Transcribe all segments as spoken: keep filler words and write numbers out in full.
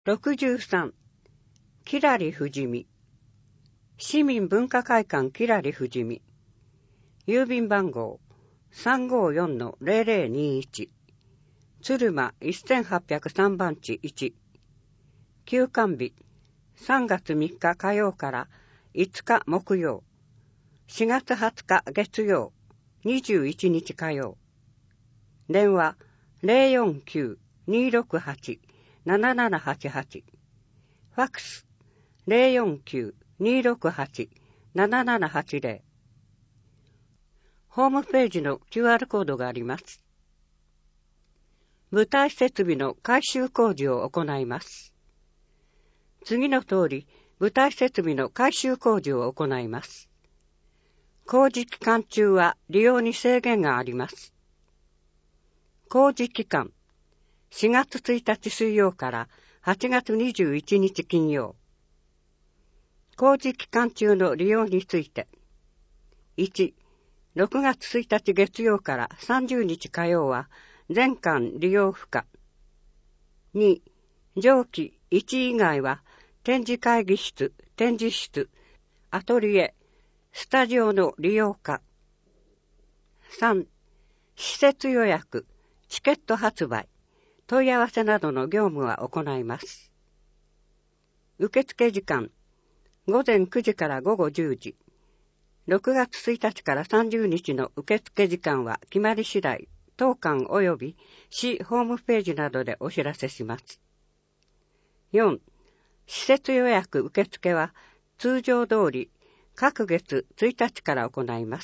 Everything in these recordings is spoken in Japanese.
ろくじゅうさん、きらりふじみ。市民文化会館きらりふじみ。郵便番号 さんごよんのゼロゼロにいち。鶴間いちはっぴゃくさん番地いち。休館日さんがつみっか火曜からいつか木曜。しがつはつか月曜。にじゅういちにち火曜。電話 ゼロよんきゅう にーろくはち ななななはちはち。ファックス ゼロよんきゅう にーろくはち ななななはちゼロ。ホームページの キューアール コードがあります。舞台設備の改修工事を行います。次の通り、舞台設備の改修工事を行います。工事期間中は利用に制限があります。工事期間、しがつついたち水曜からはちがつにじゅういちにち金曜。工事期間中の利用について、いち、ろくがつついたち月曜からさんじゅうにち火曜は全館利用不可。に、上記いち以外は展示会議室、展示室、アトリエ、スタジオの利用可。さん、施設予約、チケット発売、問い合わせなどの業務は行います。受付時間、ごぜんくじからごごじゅうじ。ろくがつついたちからさんじゅうにちの受付時間は決まり次第、当館及び市ホームページなどでお知らせします。よん、施設予約受付は通常通り各月ついたちから行います。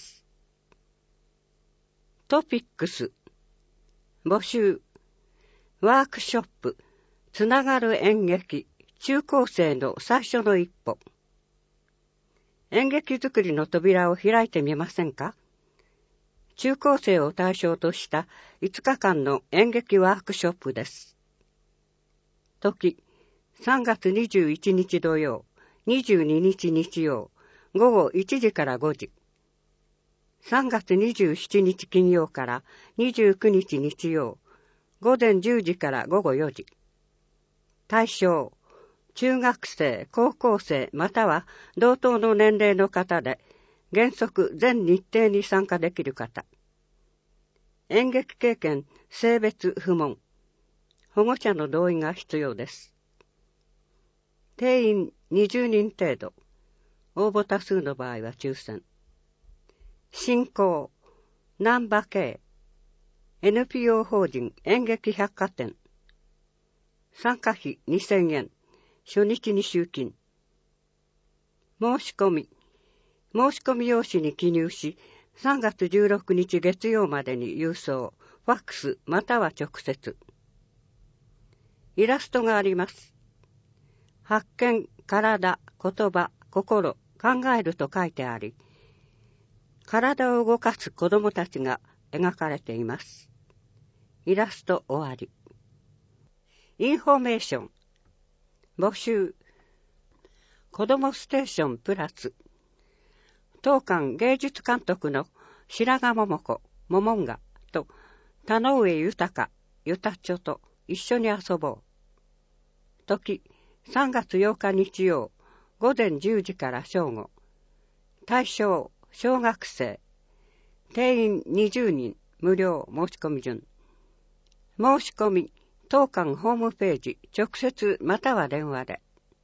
トピックス、募集、ワークショップ、つながる演劇、中高生の最初の一歩。演劇作りの扉を開いてみませんか？中高生を対象としたいつかかんの演劇ワークショップです。時、さんがつにじゅういちにち土曜、にじゅうににち日曜、ごごいちじからごじ。さんがつにじゅうしちにち金曜からにじゅうくにち日曜、ごぜんじゅうじからごごよじ。対象、中学生、高校生または同等の年齢の方で、原則全日程に参加できる方。演劇経験、性別不問。保護者の同意が必要です。定員にじゅうにん程度。応募多数の場合は抽選。進行、難波系、エヌピーオー 法人演劇百貨店。参加費にせんえん。初日に集金。申し込み。申し込み用紙に記入し、さんがつじゅうろくにち月曜までに郵送、ファックスまたは直接。イラストがあります。発見、体、言葉、心、考えると書いてあり、体を動かす子供たちが描かれています。イラスト終わり。インフォメーション。募集。子どもステーションプラス。当館芸術監督の白髪桃子、モモンガと田上豊、ゆたちょと一緒に遊ぼう。時、さんがつようか日曜、ごぜんじゅうじから正午。対象、小学生。定員にじゅうにん、無料申し込み順。申し込み、当館ホームページ、直接または電話で。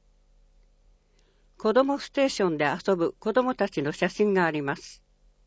子どもステーションで遊ぶ子どもたちの写真があります。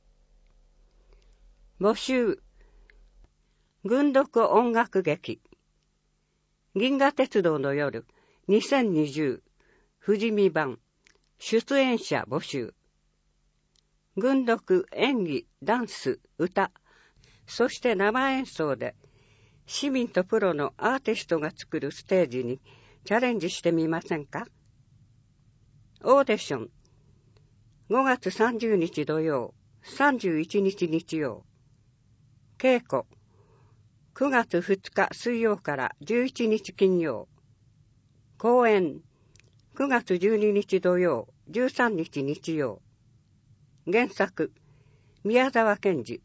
募集。群読音楽劇。銀河鉄道の夜にせんにじゅう富士見版。出演者募集。群読、演技、ダンス、歌、そして生演奏で市民とプロのアーティストが作るステージにチャレンジしてみませんか？オーディション。ごがつさんじゅうにち土曜、さんじゅういちにち日曜。稽古。くがつふつか水曜からじゅういちにち金曜。公演。くがつじゅうににち土曜、じゅうさんにち日曜。原作。宮沢賢治。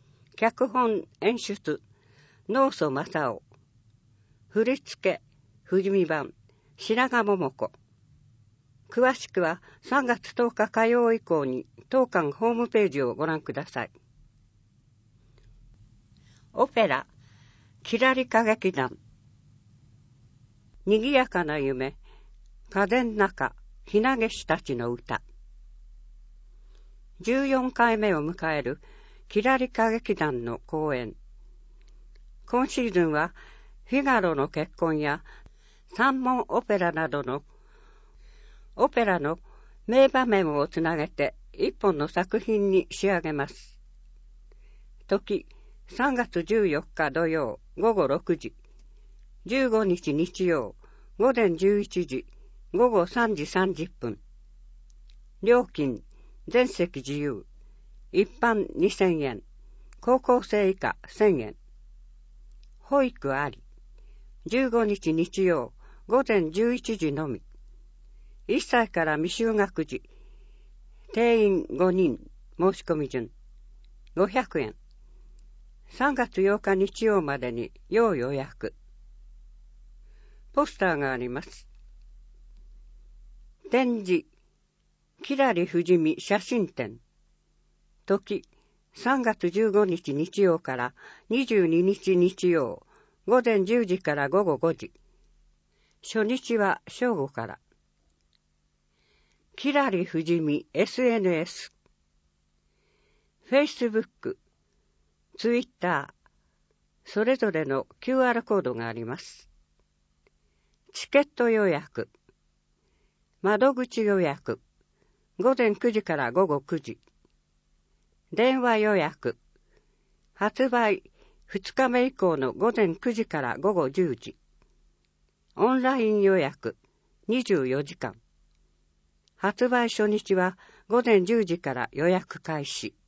脚本演出。能曽正夫。振り付け。 富士見版、白髪桃子。詳しくはさんがつとおか火曜以降に当館ホームページをご覧ください。オペラ、きらり歌劇団。にぎやかな夢、風ん中、ひなげしたちの歌。じゅうよんかいめを迎えるきらり歌劇団の公演。今シーズンはフィガロの結婚や三門オペラなどのオペラの名場面をつなげて一本の作品に仕上げます。時、さんがつじゅうよっか土曜午後ろくじ、じゅうごにち日曜午前じゅういちじ、午後さんじさんじゅっぷん。料金、全席自由。一般にせんえん。高校生以下せんえん。保育あり。じゅうごにち日曜午前じゅういちじのみ。いっさいから未就学児。定員ごにん。申し込み順。ごひゃくえん。さんがつようか日曜までに要予約。ポスターがあります。展示、きらり富士見写真展。時、さんがつじゅうごにち日曜からにじゅうににち日曜、午前じゅうじから午後ごじ。初日は正午から。きらり富士見 エスエヌエス。Facebook、Twitter、それぞれの キューアール コードがあります。チケット予約。窓口予約。午前くじから午後くじ。電話予約。発売ふつかめ以降の午前くじから午後じゅうじ。オンライン予約。にじゅうよじかん。発売初日は午前じゅうじから予約開始。